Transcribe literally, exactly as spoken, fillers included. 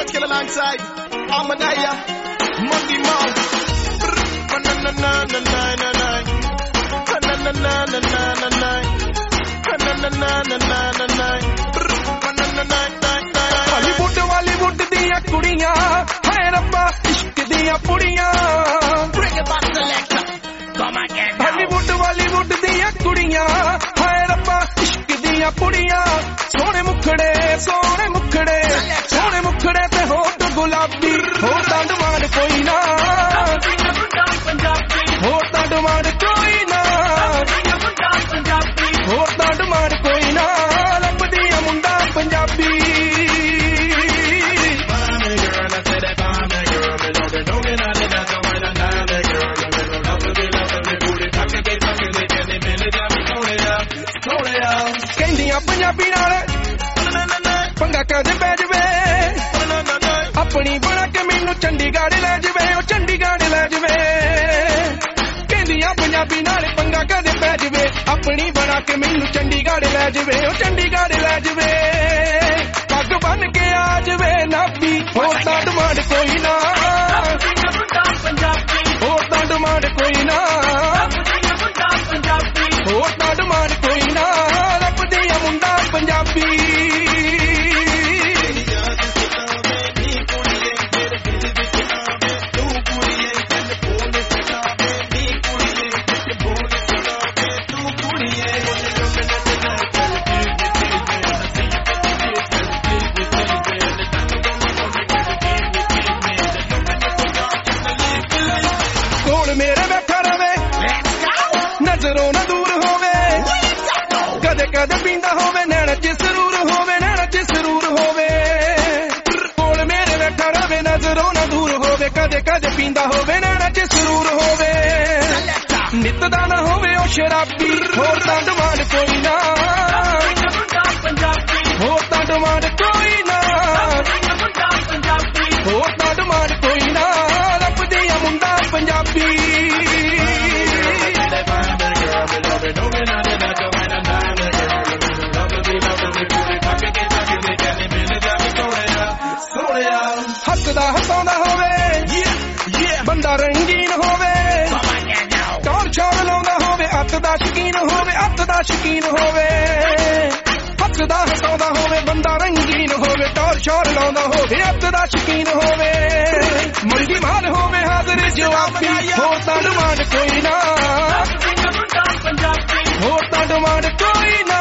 Portugal alongside Amanaya, Monty Mo. Na na na na na na na. Na na na na na na na. Na na na na na na na. Na na na na na. Hollywood Bollywood ਦੀਆਂ ਕੁੜੀਆਂ ਹਾਏ ਰੱਬਾ ਇਸ਼ਕ ਦੀਆਂ ਪੁੜੀਆਂ Bring it back selector. Come again. Hollywood Bollywood ਦੀਆਂ ਕੁੜੀਆਂ ਹਾਏ ਰੱਬਾ ਇਸ਼ਕ ਦੀਆਂ ਪੁੜੀਆਂ ਸੋਹਣੇ ਮੁਖੜੇ ਸੋਹਣੇ ਮੁਖੜੇ ਸੋਹਣੇ ਮੁਖੜੇ ਤੇ ਹੋਠ ਗੁਲਾਬੀ ਹੋਰ ਤਾਂ ਡਿਮਾਂਡ ਕੋਈ ਨਾ ਹੋਰ ਤਾਂ ਡਿਮਾਂਡ ਕੋਈ ਨਾ ਹੋਰ ਤਾਂ ਡਿਮਾਂਡ ਕੋਈ ਨਾ ਲੱਭਦੀ ਆ ਮੁੰਡਾ ਪੰਜਾਬੀ ਕਹਿੰਦੀਆਂ ਪੰਜਾਬੀ ਨਾਲ ਪੰਗਾ ਕਦੇ ਪੈ ਜਵੇ ਆਪਣੀ ਬਣਾ ਕੇ ਮੈਨੂੰ ਚੰਡੀਗੜ੍ਹ ਲੈ ਜਵੇ ਉਹ ਚੰਡੀਗੜ੍ਹ ਲੈ ਜਵੇ ਕਹਿੰਦੀਆਂ ਪੰਜਾਬੀ ਨਾਲ ਪੰਗਾ ਕਦੇ ਪੈ ਜਵੇ ਆਪਣੀ ਬਣਾ ਕੇ ਮੈਨੂੰ ਚੰਡੀਗੜ੍ਹ ਲੈ ਜਵੇ ਉਹ ਚੰਡੀਗੜ੍ਹ ਲੈ ਜਵੇ ਪੱਗ ਬੰਨ ਕੇ ਆ ਜਵੇ ਨਾਭੀ ਹੋਰ ਤਾਂ ਡਿਮਾਂਡ ਕੋਈ ਨਾ ਹੋਰ ਤਾਂ ਡਿਮਾਂਡ ਕੋਈ ਨਾ ਹੋਰ ਤਾਂ ਡਿਮਾਂਡ ਕੋਈ ਨਾ ਲੱਭਦੀ ਆ ਮੁੰਡਾ ਪੰਜਾਬੀ ਕੋਲ ਮੇਰੇ ਬੈਠਾ ਰਵੇ ਨਜ਼ਰੋਂ ਨਾ ਦੂਰ ਹੋਵੇ ਕਦੇ ਕਦੇ ਪੀਂਦਾ ਹੋਵੇ ਨੈਣ ਚ ਸਰੂਰ ਹੋਵੇ ਨੈਣ ਚ ਸਰੂਰ ਹੋਵੇ ਕੋਲ ਮੇਰੇ ਬੈਠਾ ਰਵੇ ਨਜ਼ਰੋਂ ਨਾ ਦੂਰ ਹੋਵੇ ਕਦੇ ਕਦੇ ਪੀਂਦਾ ਹੋਵੇ ਨੈਣ ਚ ਸਰੂਰ ਹੋਵੇ ਨਿੱਤ ਦਾ ਨਾ ਹੋਵੇ ਉਹ ਸ਼ਰਾਬੀ ਹੋਰ ਤਾਂ ਡਿਮਾਂਡ ਕੋਈ ਨਾ ਹੋਰ ਤਾਂ ਡਿਮਾਂਡ ਕੋਈ ਨਾ ਹੋਰ ਤਾਂ ਡਿਮਾਂਡ ਕੋਈ ਨਾ ਲੱਭਦੀ ਆ ਮੁੰਡਾ ਪੰਜਾਬੀ ਹੱਸਦਾ ਹਸਾਉਂਦਾ ਹੋਵੇ ਬੰਦਾ ਰੰਗੀਨ ਹੋਵੇ ਟੌਰ ਛਾਲ ਲਾਉਂਦਾ ਹੋਵੇ ਅੱਤ ਦਾ ਸ਼ਕੀਨ ਹੋਵੇ ਅੱਤ ਦਾ ਸ਼ਕੀਨ ਹੋਵੇ ਹੱਸਦਾ ਹਸਾਉਂਦਾ ਹੋਵੇ ਬੰਦਾ ਰੰਗੀਨ ਹੋਵੇ ਟੌਰ ਛਾਲ ਲਾਉਂਦਾ ਹੋਵੇ ਅੱਤ ਦਾ ਸ਼ਕੀਨ ਹੋਵੇ ਮੁੰਡੀ ਮਾਰ ਹੋਵੇ ਹਾਜ਼ਰ ਜਵਾਬੀ ਹੋਰ ਤਾਂ ਡਿਮਾਂਡ ਕੋਈ ਨਾ ਹੋਰ ਤਾਂ ਡਿਮਾਂਡ ਕੋਈ ਨਾ